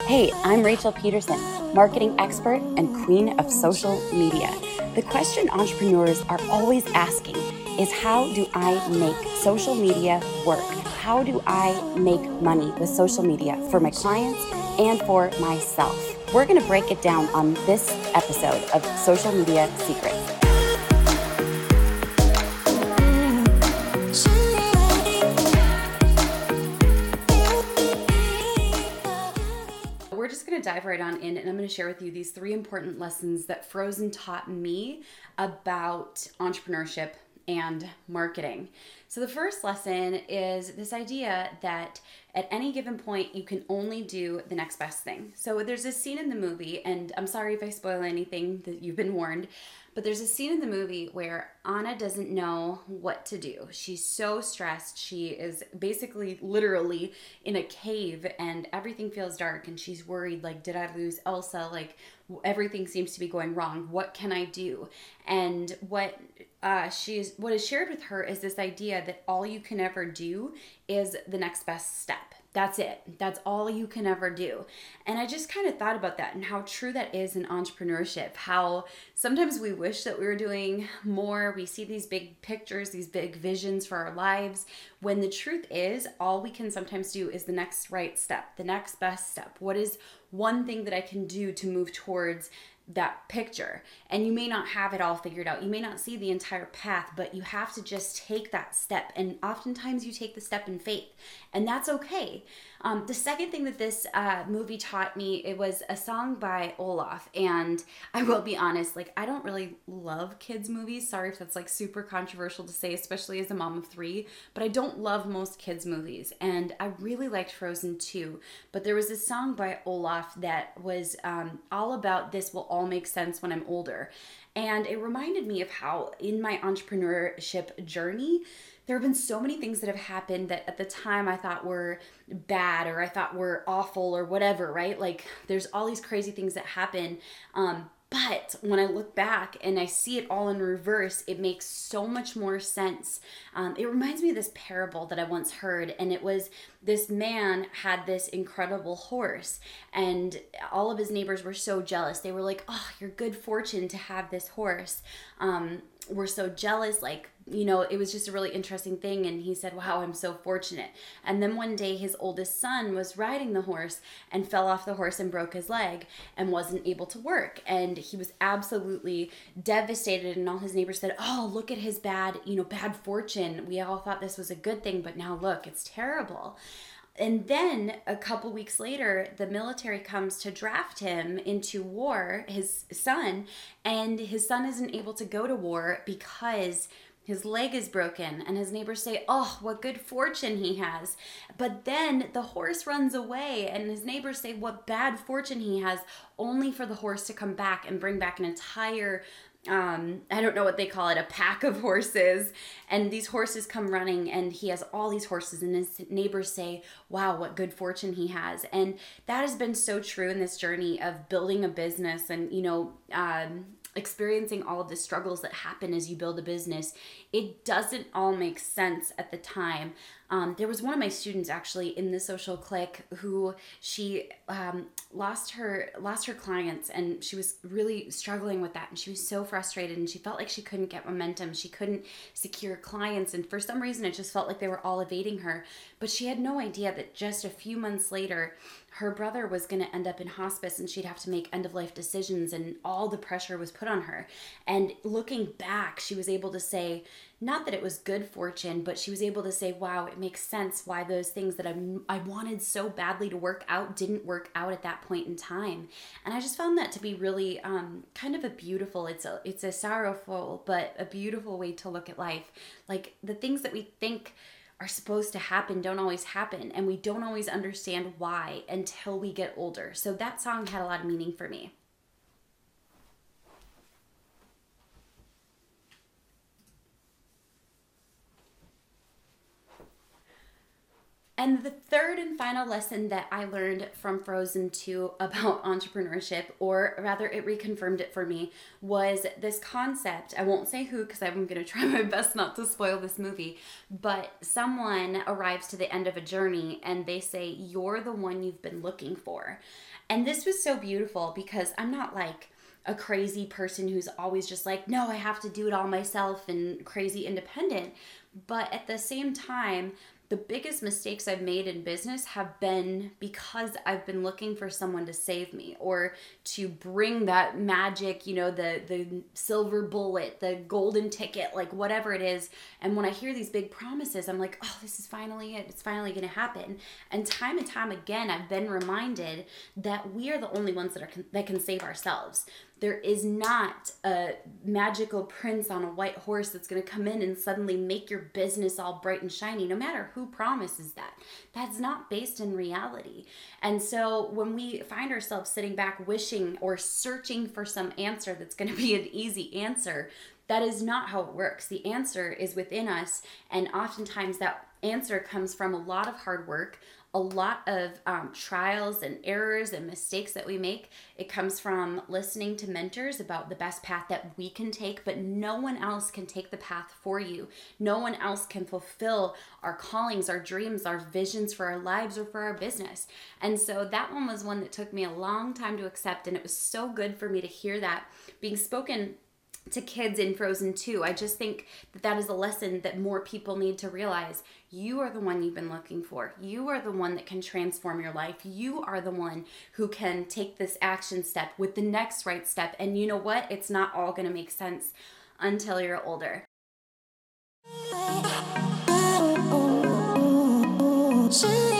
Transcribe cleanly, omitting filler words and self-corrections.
Hey, I'm Rachel Peterson, marketing expert and queen of social media. The question entrepreneurs are always asking is, how do I make social media work? How do I make money with social media for my clients and for myself? We're going to break it down on this episode of Social Media Secrets. We're just going to dive right on in, and I'm going to share with you these 3 important lessons that Frozen taught me about entrepreneurship and marketing. So the first lesson is this idea that at any given point, you can only do the next best thing. So there's this scene in the movie, and I'm sorry if I spoil anything, that you've been warned, but there's a scene in the movie where Anna doesn't know what to do. She's so stressed. She is basically literally in a cave and everything feels dark, and she's worried, like, did I lose Elsa? Like, everything seems to be going wrong. What can I do? And what is shared with her is this idea that all you can ever do is the next best step. That's it. That's all you can ever do. And I just kind of thought about that and how true that is in entrepreneurship. How sometimes we wish that we were doing more. We see these big pictures, these big visions for our lives, when the truth is all we can sometimes do is the next right step, the next best step. What is one thing that I can do to move towards that picture? And you may not have it all figured out. You may not see the entire path, but you have to just take that step. And oftentimes you take the step in faith, and that's okay. The second thing that this movie taught me, it was a song by Olaf. And I will be honest, like, I don't really love kids movies. Sorry if that's like super controversial to say, especially as a mom of 3, but I don't love most kids movies. And I really liked Frozen 2, but there was this song by Olaf that was all about this will all make sense when I'm older. And it reminded me of how in my entrepreneurship journey, there have been so many things that have happened that at the time I thought were bad, or I thought were awful, or whatever, right? Like, there's all these crazy things that happen. But when I look back and I see it all in reverse, it makes so much more sense. It reminds me of this parable that I once heard, and it was this man had this incredible horse, and all of his neighbors were so jealous. They were like, "Oh, you're good fortune to have this horse. We're so jealous." Like, it was just a really interesting thing. And he said, "Wow, I'm so fortunate." And then one day his oldest son was riding the horse and fell off the horse and broke his leg and wasn't able to work. And he was absolutely devastated. And all his neighbors said, "Oh, look at his bad fortune. We all thought this was a good thing, but now look, it's terrible." And then a couple weeks later, the military comes to draft him into war, his son, and his son isn't able to go to war because his leg is broken. And his neighbors say, "Oh, what good fortune he has." But then the horse runs away, and his neighbors say, "What bad fortune he has," only for the horse to come back and bring back an entire I don't know what they call it, a pack of horses. And these horses come running, and he has all these horses, and his neighbors say, "Wow, what good fortune he has." And that has been so true in this journey of building a business and, experiencing all of the struggles that happen as you build a business. It doesn't all make sense at the time. There was one of my students actually in the social clique who she lost her clients, and she was really struggling with that, and she was so frustrated, and she felt like she couldn't get momentum. She couldn't secure clients, and for some reason it just felt like they were all evading her. But she had no idea that just a few months later, her brother was going to end up in hospice, and she'd have to make end-of-life decisions, and all the pressure was put on her. And looking back, she was able to say, not that it was good fortune, but she was able to say, wow, it makes sense why those things that I wanted so badly to work out didn't work out at that point in time. And I just found that to be really kind of a beautiful, it's a sorrowful, but a beautiful way to look at life. Like, the things that we think are supposed to happen don't always happen, and we don't always understand why until we get older. So that song had a lot of meaning for me. And the third and final lesson that I learned from Frozen 2 about entrepreneurship, or rather it reconfirmed it for me, was this concept. I won't say who because I'm going to try my best not to spoil this movie, but someone arrives to the end of a journey and they say, "You're the one you've been looking for." And this was so beautiful because I'm not like a crazy person who's always just like, no, I have to do it all myself and crazy independent. But at the same time, the biggest mistakes I've made in business have been because I've been looking for someone to save me or to bring that magic, the silver bullet, the golden ticket, like whatever it is. And when I hear these big promises, I'm like, oh, this is finally it. It's finally going to happen. And time again, I've been reminded that we are the only ones that can save ourselves. There is not a magical prince on a white horse that's going to come in and suddenly make your business all bright and shiny, no matter who promises that. That's not based in reality. And so when we find ourselves sitting back wishing or searching for some answer that's going to be an easy answer, that is not how it works. The answer is within us, and oftentimes that answer comes from a lot of hard work, a lot of trials and errors and mistakes that we make. It comes from listening to mentors about the best path that we can take, but no one else can take the path for you. No one else can fulfill our callings, our dreams, our visions for our lives or for our business. And so that one was one that took me a long time to accept, and it was so good for me to hear that being spoken to kids in Frozen 2. I just think that is a lesson that more people need to realize. You are the one you've been looking for. You are the one that can transform your life. You are the one who can take this action step with the next right step. And you know what? It's not all going to make sense until you're older. 是